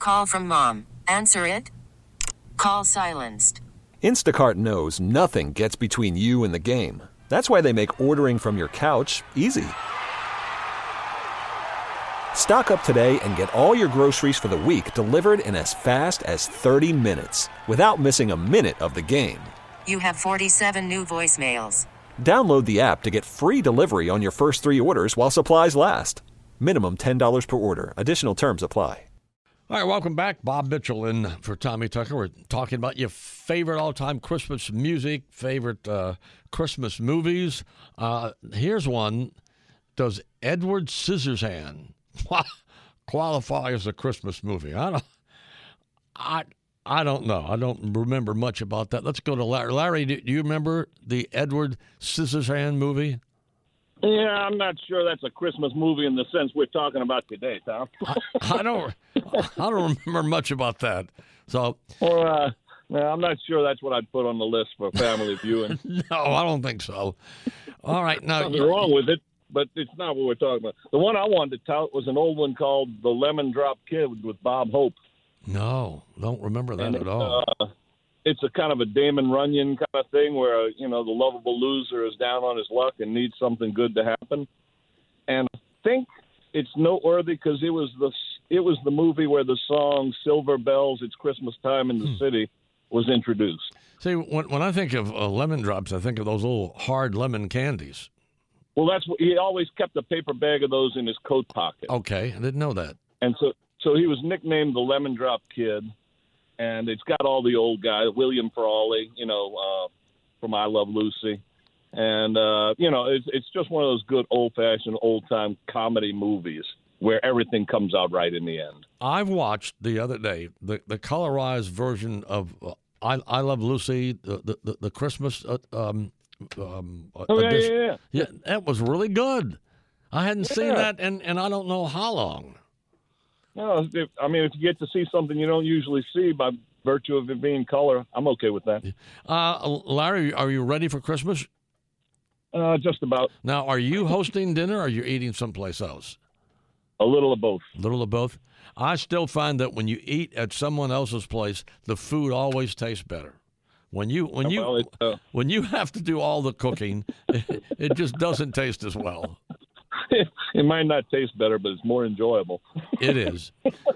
Call from mom. Answer it. Call silenced. Instacart knows nothing gets between you and the game. That's why they make ordering from your couch easy. Stock up today and get all your groceries for the week delivered in as fast as 30 minutes without missing a minute of the game. You have 47 new voicemails. Download the app to get free delivery on your first 3 orders while supplies last. Minimum $10 per order. Additional terms apply. All right, welcome back. Bob Mitchell in for Tommy Tucker. We're talking about your favorite all-time Christmas music, favorite Christmas movies. Here's one. Does Edward Scissorhands qualify as a Christmas movie? I don't know. I don't remember much about that. Let's go to Larry. Larry, do you remember the Edward Scissorhands movie? Yeah, I'm not sure that's a Christmas movie in the sense we're talking about today, Tom. I don't remember much about that. So, no, I'm not sure that's what I'd put on the list for family viewing. No, I don't think so. All right, now nothing wrong with it, but it's not what we're talking about. The one I wanted to tout was an old one called The Lemon Drop Kid with Bob Hope. No, don't remember that at all. It's a kind of a Damon Runyon kind of thing where, the lovable loser is down on his luck and needs something good to happen. And I think it's noteworthy because it was the movie where the song Silver Bells, It's Christmas Time in the City was introduced. See, when I think of lemon drops, I think of those little hard lemon candies. Well, he always kept a paper bag of those in his coat pocket. Okay, I didn't know that. And so he was nicknamed the Lemon Drop Kid. And it's got all the old guys, William Frawley, from I Love Lucy. And, it's just one of those good old-fashioned, old-time comedy movies where everything comes out right in the end. I've watched the other day the colorized version of I Love Lucy, the Christmas edition. Yeah, that was really good. I hadn't seen that in I don't know how long. No, if you get to see something you don't usually see by virtue of it being color, I'm okay with that. Larry, are you ready for Christmas? Just about. Now, are you hosting dinner or are you eating someplace else? A little of both. A little of both? I still find that when you eat at someone else's place, the food always tastes better. When you have to do all the cooking, it just doesn't taste as well. It might not taste better, but it's more enjoyable. It is.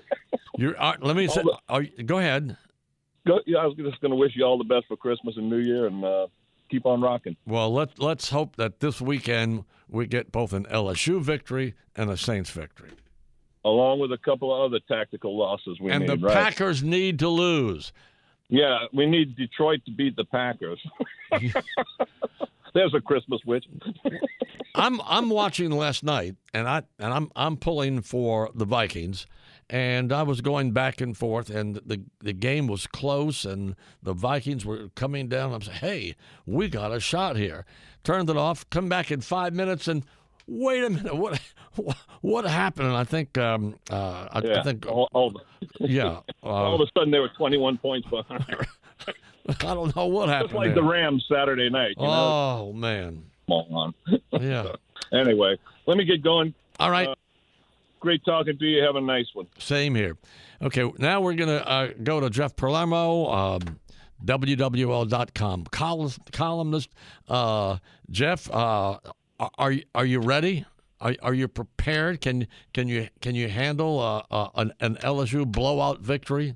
Let me say. Go ahead. I was just going to wish you all the best for Christmas and New Year, and keep on rocking. Well, let's hope that this weekend we get both an LSU victory and a Saints victory, along with a couple of other tactical losses we need. And the Packers need to lose. Yeah, we need Detroit to beat the Packers. There's a Christmas witch. I'm watching last night, and I'm pulling for the Vikings, and I was going back and forth, and the game was close, and the Vikings were coming down. I'm saying, hey, we got a shot here. Turned it off. Come back in 5 minutes, and wait a minute, what happened? And I think I think all of a sudden they were 21 points behind. I don't know what happened. Just like the Rams Saturday night. Oh, man. Come on. Yeah. Anyway, let me get going. All right. Great talking to you. Have a nice one. Same here. Okay, now we're going to go to Jeff Palermo, WWL.com columnist. Jeff, are you ready? Are you prepared? Can you handle an LSU blowout victory?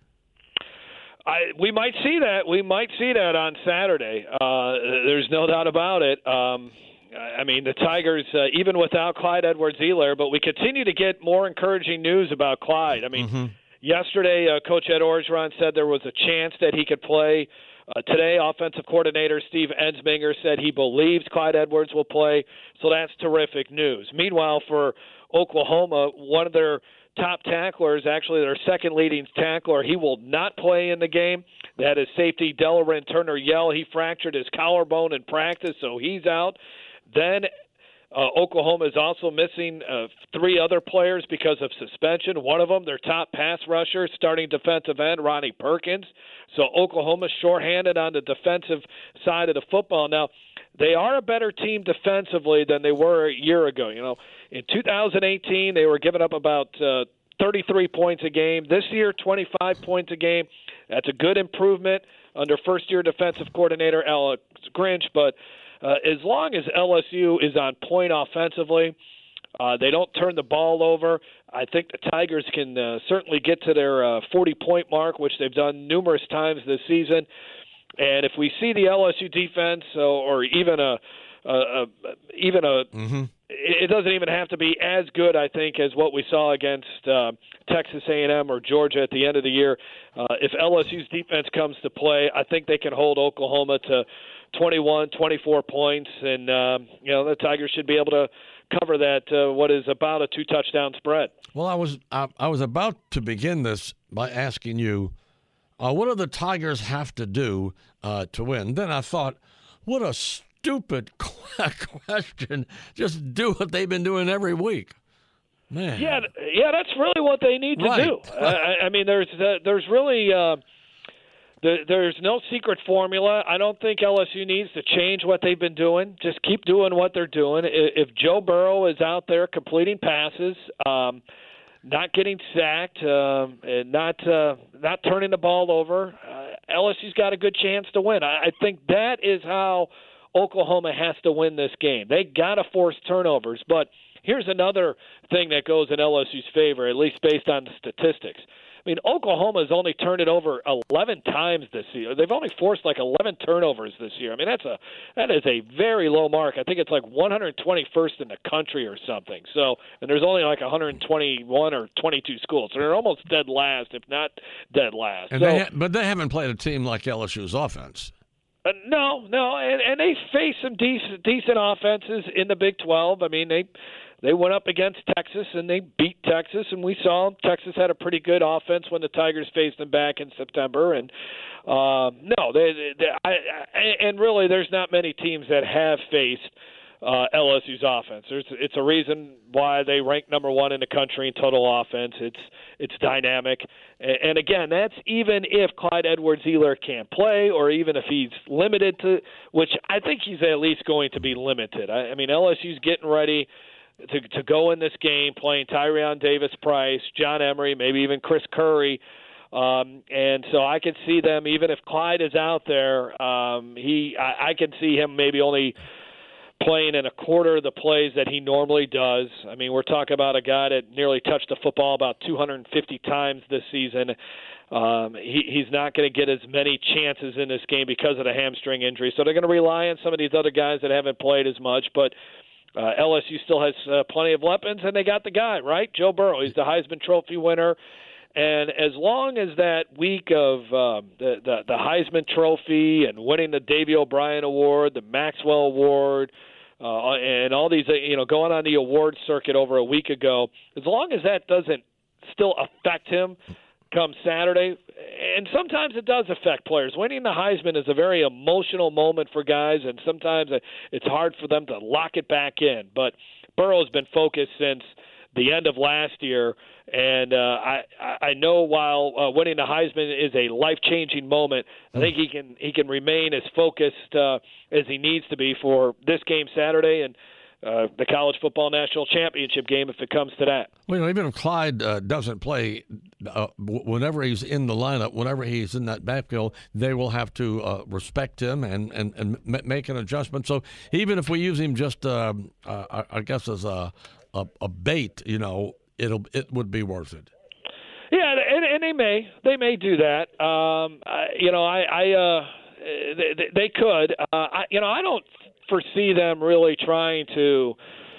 We might see that. We might see that on Saturday. There's no doubt about it. The Tigers, even without Clyde Edwards-Helaire, but we continue to get more encouraging news about Clyde. Yesterday, Coach Ed Orgeron said there was a chance that he could play. Today, offensive coordinator Steve Ensminger said he believes Clyde Edwards will play, so that's terrific news. Meanwhile, for Oklahoma, one of their top tacklers, actually their second leading tackler, he will not play in the game. That is safety Delaware Turner-Yell. He fractured his collarbone in practice, so he's out. Then Oklahoma is also missing 3 other players because of suspension. One of them, their top pass rusher, starting defensive end, Ronnie Perkins. So Oklahoma's shorthanded on the defensive side of the football. Now, they are a better team defensively than they were a year ago. In 2018, they were giving up about 33 points a game. This year, 25 points a game. That's a good improvement under first-year defensive coordinator Alex Grinch. But as long as LSU is on point offensively, they don't turn the ball over, I think the Tigers can certainly get to their 40-point mark, which they've done numerous times this season. And if we see the LSU defense or even it doesn't even have to be as good, I think, as what we saw against Texas A&M or Georgia at the end of the year. If LSU's defense comes to play, I think they can hold Oklahoma to 21, 24 points, and the Tigers should be able to cover that what is about a 2-touchdown spread. Well, I was about to begin this by asking you, what do the Tigers have to do to win? Then I thought, what a stupid question. Just do what they've been doing every week. Man. Yeah, that's really what they need to do. I mean, there's really there's no secret formula. I don't think LSU needs to change what they've been doing. Just keep doing what they're doing. If Joe Burrow is out there completing passes, not getting sacked, and not turning the ball over, LSU's got a good chance to win. I think that is how Oklahoma has to win this game. They got to force turnovers. But here's another thing that goes in LSU's favor, at least based on the statistics. I mean, Oklahoma's only turned it over 11 times this year. They've only forced like 11 turnovers this year. I mean, that is a very low mark. I think it's like 121st in the country or something. So, and there's only like 121 or 22 schools. So they're almost dead last, if not dead last. And but they haven't played a team like LSU's offense. No, and they faced some decent offenses in the Big 12. I mean, they went up against Texas and they beat Texas, and we saw Texas had a pretty good offense when the Tigers faced them back in September. And and really, there's not many teams that have faced LSU's offense. It's a reason why they rank number one in the country in total offense. It's dynamic, and again, that's even if Clyde Edwards-Helaire can't play, or even if he's limited to, which I think he's at least going to be limited. I mean, LSU's getting ready to go in this game playing Tyrion Davis-Price, John Emery, maybe even Chris Curry. And so I could see them, even if Clyde is out there, I can see him maybe only playing in a quarter of the plays that he normally does. I mean, we're talking about a guy that nearly touched the football about 250 times this season. He's not going to get as many chances in this game because of the hamstring injury. So they're going to rely on some of these other guys that haven't played as much. But LSU still has plenty of weapons, and they got the guy, right? Joe Burrow. He's the Heisman Trophy winner. And as long as that week of the Heisman Trophy and winning the Davey O'Brien Award, the Maxwell Award, and all these, going on the award circuit over a week ago, as long as that doesn't still affect him come Saturday, and sometimes it does affect players. Winning the Heisman is a very emotional moment for guys, and sometimes it's hard for them to lock it back in. But Burrow's been focused since the end of last year, and I know while winning the Heisman is a life-changing moment, I think he can remain as focused as he needs to be for this game Saturday and the College Football National Championship game if it comes to that. Well, even if Clyde doesn't play, whenever he's in the lineup, whenever he's in that backfield, they will have to respect him and make an adjustment. So even if we use him just, I guess, as a bait, it would be worth it. Yeah, and they may do that. They could. I don't foresee them really trying to.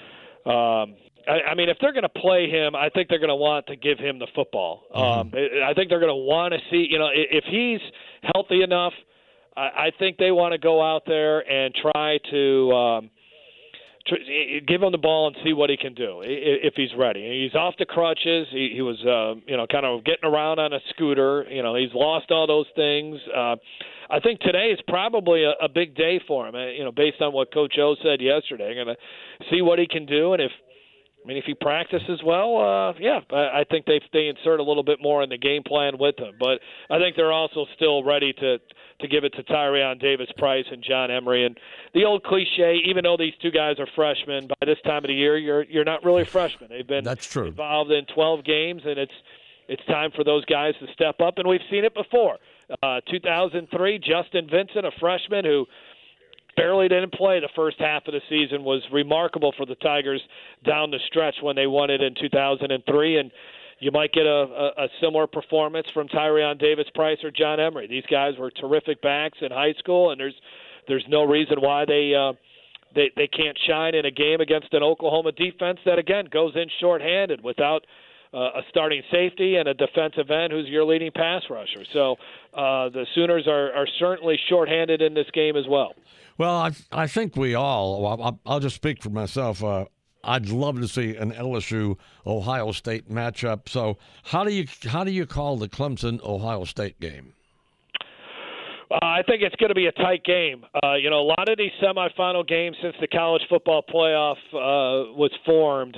I mean, if they're going to play him, I think they're going to want to give him the football. I think they're going to want to see, if he's healthy enough. I think they want to go out there and try to. Give him the ball and see what he can do if he's ready. He's off the crutches. He was, kind of getting around on a scooter. He's lost all those things. I think today is probably a big day for him. Based on what Coach O said yesterday, going to see what he can do, and if I mean, if he practices well, I think they insert a little bit more in the game plan with him. But I think they're also still ready to give it to Tyrion Davis-Price and John Emery. And the old cliche, even though these two guys are freshmen, by this time of the year, you're not really freshmen. They've been involved in 12 games, and it's time for those guys to step up. And we've seen it before. 2003, Justin Vincent, a freshman who barely didn't play the first half of the season, was remarkable for the Tigers down the stretch when they won it in 2003. And you might get a similar performance from Tyrion Davis-Price or John Emery. These guys were terrific backs in high school, and there's no reason why they can't shine in a game against an Oklahoma defense that, again, goes in shorthanded without a starting safety and a defensive end who's your leading pass rusher. So the Sooners are certainly shorthanded in this game as well. Well, I think we all. I'll just speak for myself. I'd love to see an LSU-Ohio State matchup. So how do you call the Clemson-Ohio State game? I think it's going to be a tight game. A lot of these semifinal games since the college football playoff was formed,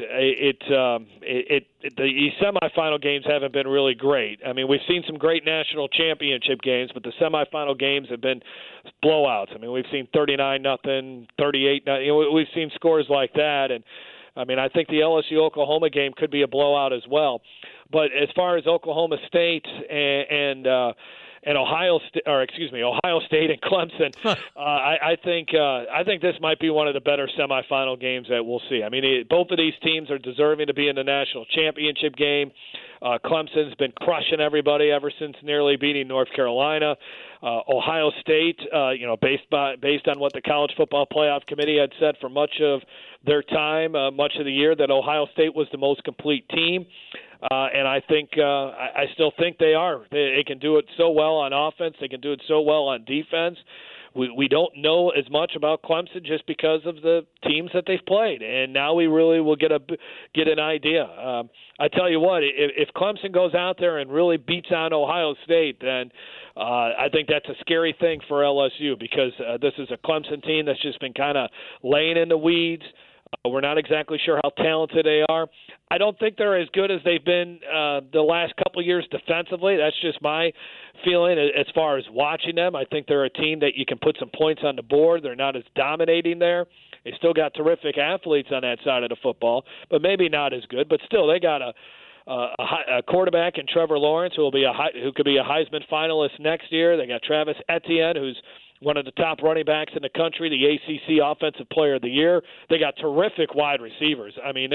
the semifinal games haven't been really great. I mean, we've seen some great national championship games, but the semifinal games have been blowouts. I mean, we've seen 39-0, 38-0. We've seen scores like that, and I mean, I think the LSU-Oklahoma game could be a blowout as well. But as far as Oklahoma State and Ohio State and Clemson, I think this might be one of the better semifinal games that we'll see. I mean, both of these teams are deserving to be in the national championship game. Clemson's been crushing everybody ever since nearly beating North Carolina. Ohio State, based on what the College Football Playoff Committee had said for much of their time, much of the year, that Ohio State was the most complete team. And I think I still think they are. They can do it so well on offense. They can do it so well on defense. We don't know as much about Clemson just because of the teams that they've played, and now we really will get an idea. I tell you what, if Clemson goes out there and really beats on Ohio State, then I think that's a scary thing for LSU because this is a Clemson team that's just been kind of laying in the weeds. We're not exactly sure how talented they are. I don't think they're as good as they've been the last couple of years defensively. That's just my feeling as far as watching them. I think they're a team that you can put some points on the board. They're not as dominating there. They still got terrific athletes on that side of the football, but maybe not as good. But still, they got a quarterback in Trevor Lawrence who could be a Heisman finalist next year. They got Travis Etienne, who's one of the top running backs in the country, the ACC Offensive Player of the Year. They got terrific wide receivers. I mean,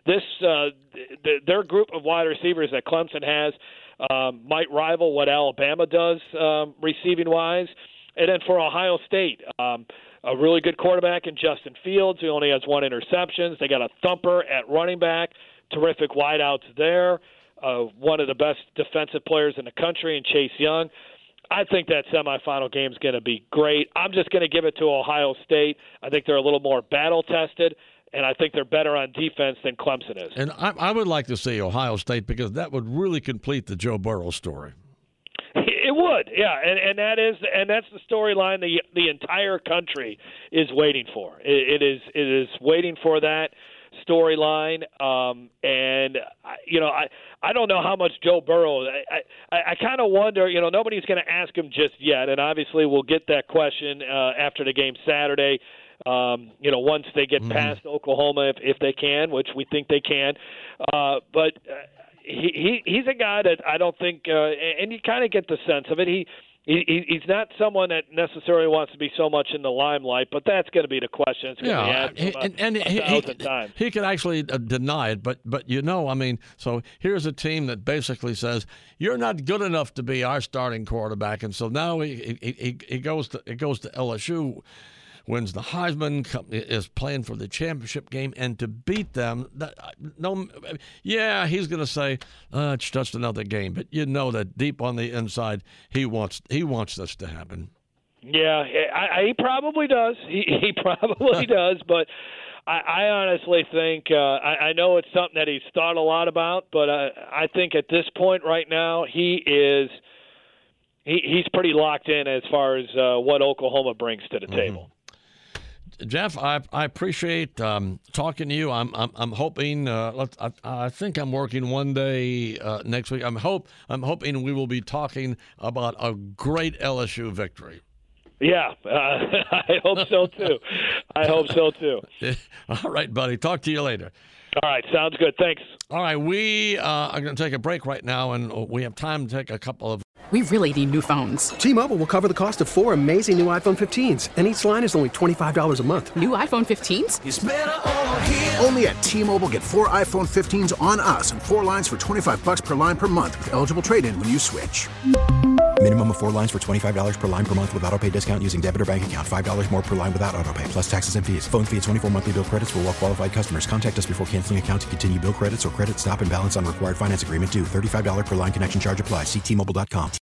their group of wide receivers that Clemson has might rival what Alabama does receiving-wise. And then for Ohio State, a really good quarterback in Justin Fields, who only has one interception. They got a thumper at running back, terrific wideouts there, one of the best defensive players in the country in Chase Young. I think that semifinal game is going to be great. I'm just going to give it to Ohio State. I think they're a little more battle-tested, and I think they're better on defense than Clemson is. And I would like to see Ohio State because that would really complete the Joe Burrow story. It would, yeah, and that's the storyline the entire country is waiting for. It is waiting for that storyline, and I don't know how much Joe Burrow. I kind of wonder. Nobody's going to ask him just yet, and obviously we'll get that question after the game Saturday. Once they get past Oklahoma, if they can, which we think they can, but. He's a guy that I don't think, and you kind of get the sense of it. He's not someone that necessarily wants to be so much in the limelight, but that's going to be the question. It's going to be asked him a thousand times. He could actually deny it, but so here's a team that basically says you're not good enough to be our starting quarterback, and so now he goes to LSU. Wins the Heisman, is playing for the championship game, and to beat them, he's going to say it's just another game. But that deep on the inside, he wants this to happen. Yeah, he probably does. He probably does. But I honestly think I know it's something that he's thought a lot about. But I think at this point right now, he's pretty locked in as far as what Oklahoma brings to the table. Jeff, I appreciate talking to you. I'm hoping. I think I'm working one day next week. I'm hoping we will be talking about a great LSU victory. Yeah, I hope so too. All right, buddy. Talk to you later. All right, sounds good. Thanks. All right, we are going to take a break right now, and we have time to take a couple of. We really need new phones. T-Mobile will cover the cost of 4 amazing new iPhone 15s, and each line is only $25 a month. New iPhone 15s? It's better over here. Only at T-Mobile, get 4 iPhone 15s on us and 4 lines for $25 per line per month with eligible trade-in when you switch. Minimum of 4 lines for $25 per line per month with autopay discount using debit or bank account. $5 more per line without autopay, plus taxes and fees. Phone fee at 24 monthly bill credits for well-qualified customers. Contact us before canceling account to continue bill credits or credit stop and balance on required finance agreement due. $35 per line connection charge applies. See T-Mobile.com.